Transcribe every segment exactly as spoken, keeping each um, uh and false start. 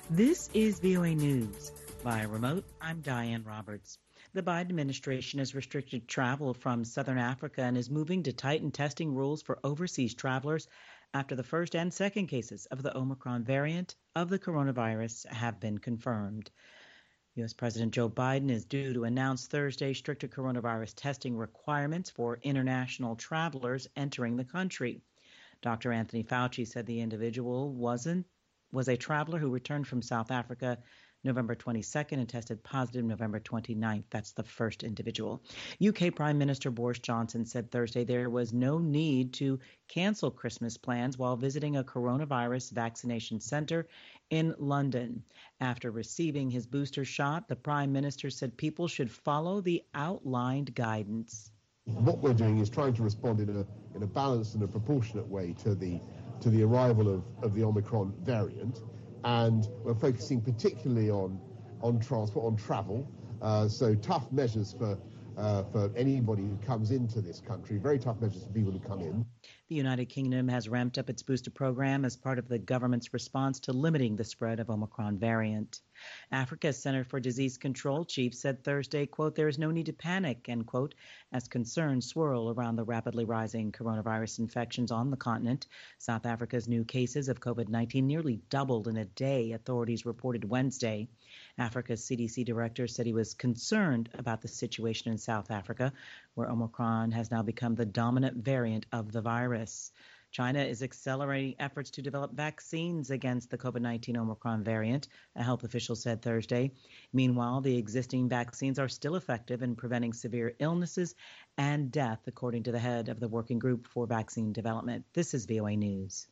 This is V O A News. Via remote, I'm Diane Roberts. The Biden administration has restricted travel from southern Africa and is moving to tighten testing rules for overseas travelers after the first and second cases of the Omicron variant of the coronavirus have been confirmed. U S. President Joe Biden is due to announce Thursday stricter coronavirus testing requirements for international travelers entering the country. Doctor Anthony Fauci said the individual wasn't was a traveler who returned from South Africa November twenty-second and tested positive November twenty-ninth. That's the first individual. U K Prime Minister Boris Johnson said Thursday there was no need to cancel Christmas plans while visiting a coronavirus vaccination center in London. After receiving his booster shot, the Prime Minister said people should follow the outlined guidance. What we're doing is trying to respond in a in a balanced and a proportionate way to the to the arrival of, of the Omicron variant, and we're focusing particularly on on transport, on travel. Uh, so tough measures for uh, for anybody who comes into this country. Very tough measures for people who come in. The United Kingdom has ramped up its booster program as part of the government's response to limiting the spread of Omicron variant. Africa's Center for Disease Control chief said Thursday, quote, there is no need to panic, end quote, as concerns swirl around the rapidly rising coronavirus infections on the continent. South Africa's new cases of COVID nineteen nearly doubled in a day, authorities reported Wednesday. Africa's C D C director said he was concerned about the situation in South Africa, where Omicron has now become the dominant variant of the virus. China is accelerating efforts to develop vaccines against the COVID nineteen Omicron variant, a health official said Thursday. Meanwhile, the existing vaccines are still effective in preventing severe illnesses and death, according to the head of the Working Group for Vaccine Development. This is V O A News.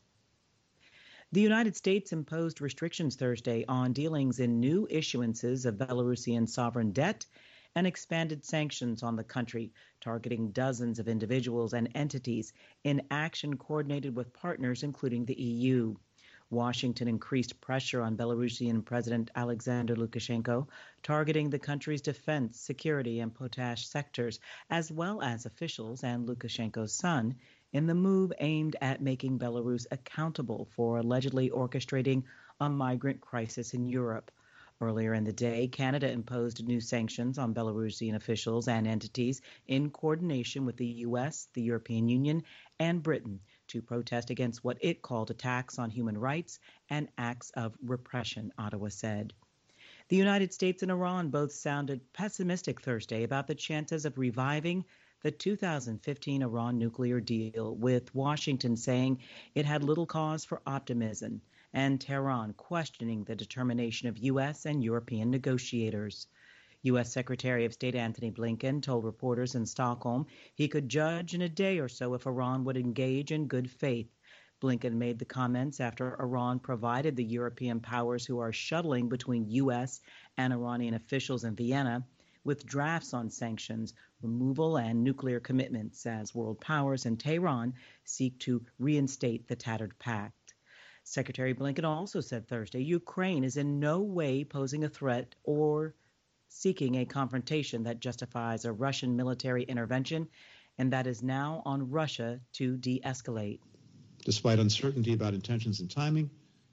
The United States imposed restrictions Thursday on dealings in new issuances of Belarusian sovereign debt and expanded sanctions on the country, targeting dozens of individuals and entities in action coordinated with partners, including the E U. Washington increased pressure on Belarusian President Alexander Lukashenko, targeting the country's defense, security, and potash sectors, as well as officials and Lukashenko's son, in the move aimed at making Belarus accountable for allegedly orchestrating a migrant crisis in Europe. Earlier in the day, Canada imposed new sanctions on Belarusian officials and entities in coordination with the U S, the European Union, and Britain to protest against what it called attacks on human rights and acts of repression, Ottawa said. The United States and Iran both sounded pessimistic Thursday about the chances of reviving the two thousand fifteen Iran nuclear deal, with Washington saying it had little cause for optimism, and Tehran questioning the determination of U S and European negotiators. U S. Secretary of State Antony Blinken told reporters in Stockholm he could judge in a day or so if Iran would engage in good faith. Blinken made the comments after Iran provided the European powers who are shuttling between U S and Iranian officials in Vienna with drafts on sanctions, removal, and nuclear commitments as world powers and Tehran seek to reinstate the tattered pact. Secretary Blinken also said Thursday Ukraine is in no way posing a threat or seeking a confrontation that justifies a Russian military intervention, and that is now on Russia to de-escalate. Despite uncertainty about intentions and timing,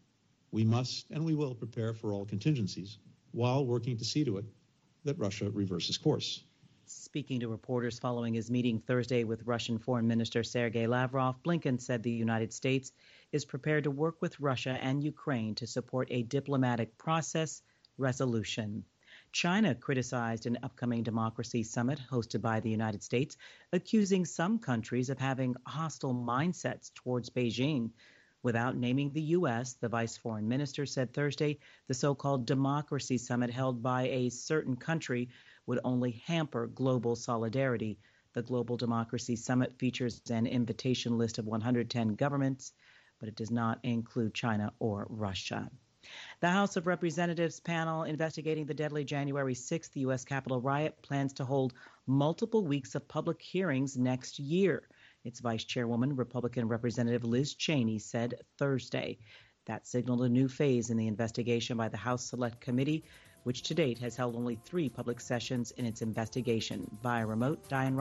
we must and we will prepare for all contingencies while working to see to it that Russia reverses course. Speaking to reporters following his meeting Thursday with Russian Foreign Minister Sergei Lavrov, Blinken said the United States is prepared to work with Russia and Ukraine to support a diplomatic process resolution. China criticized an upcoming democracy summit hosted by the United States, accusing some countries of having hostile mindsets towards Beijing. Without naming the U S, the vice foreign minister said Thursday the so-called democracy summit held by a certain country would only hamper global solidarity. The Global Democracy Summit features an invitation list of one hundred ten governments, but it does not include China or Russia. The House of Representatives panel investigating the deadly January sixth U S Capitol riot plans to hold multiple weeks of public hearings next year. Its vice chairwoman, Republican Representative Liz Cheney, said Thursday. That signaled a new phase in the investigation by the House Select Committee, which to date has held only three public sessions in its investigation. Via remote, Diane